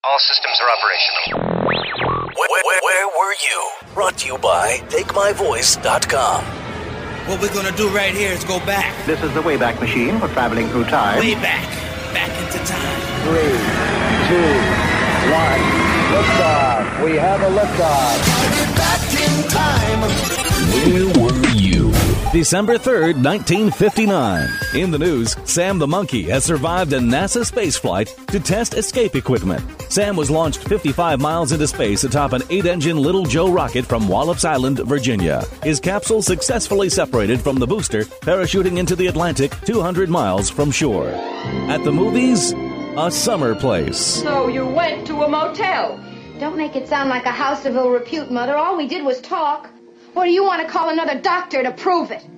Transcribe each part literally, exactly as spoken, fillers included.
All systems are operational. Where, where, where were you? Brought to you by take my voice dot com. What we're gonna do right here is go back. This is the Wayback Machine for traveling through time. Way back. Back into time. Three, two, one. Liftoff. We have a liftoff. Back in time. Where were you? December third, nineteen fifty-nine. In the news, Sam the Monkey has survived a NASA spaceflight to test escape equipment. Sam was launched fifty-five miles into space atop an eight-engine Little Joe rocket from Wallops Island, Virginia. His capsule successfully separated from the booster, parachuting into the Atlantic two hundred miles from shore. At the movies, A Summer Place. So you went to a motel. Don't make it sound like a house of ill repute, Mother. All we did was talk. Or do you want to call another doctor to prove it?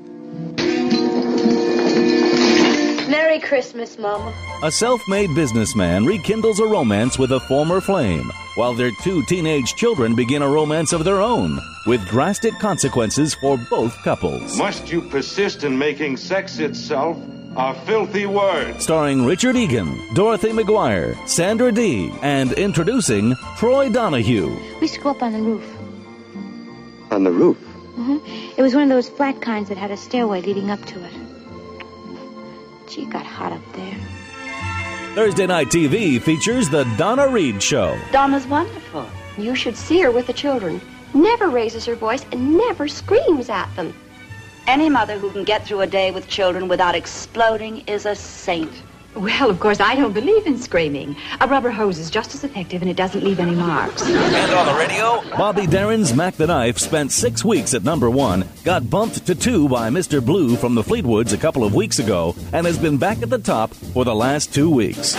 Merry Christmas, Mama. A self-made businessman rekindles a romance with a former flame, while their two teenage children begin a romance of their own, with drastic consequences for both couples. Must you persist in making sex itself a filthy word? Starring Richard Egan, Dorothy McGuire, Sandra Dee, and introducing Troy Donahue. We used to go up on the roof. On the roof? Mm-hmm. It was one of those flat kinds that had a stairway leading up to it. Gee, it got hot up there. Thursday Night T V features The Donna Reed Show. Donna's wonderful. You should see her with the children. Never raises her voice and never screams at them. Any mother who can get through a day with children without exploding is a saint. Well, of course, I don't believe in screaming. A rubber hose is just as effective, and it doesn't leave any marks. And on the radio, Bobby Darin's Mac the Knife spent six weeks at number one, got bumped to two by Mister Blue from the Fleetwoods a couple of weeks ago, and has been back at the top for the last two weeks.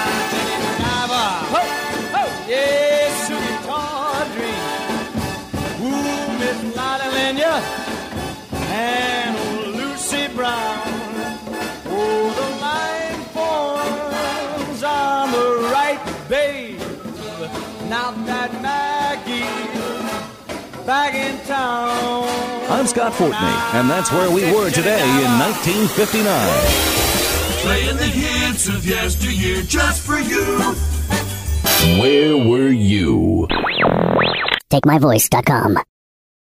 And Lucy Brown. Oh, the line forms on the right, babe. Now that Maggie's back in town. I'm Scott Fortney, and that's where we were today in nineteen fifty-nine. playing the hits of yesteryear just for you. Where were you? take my voice dot com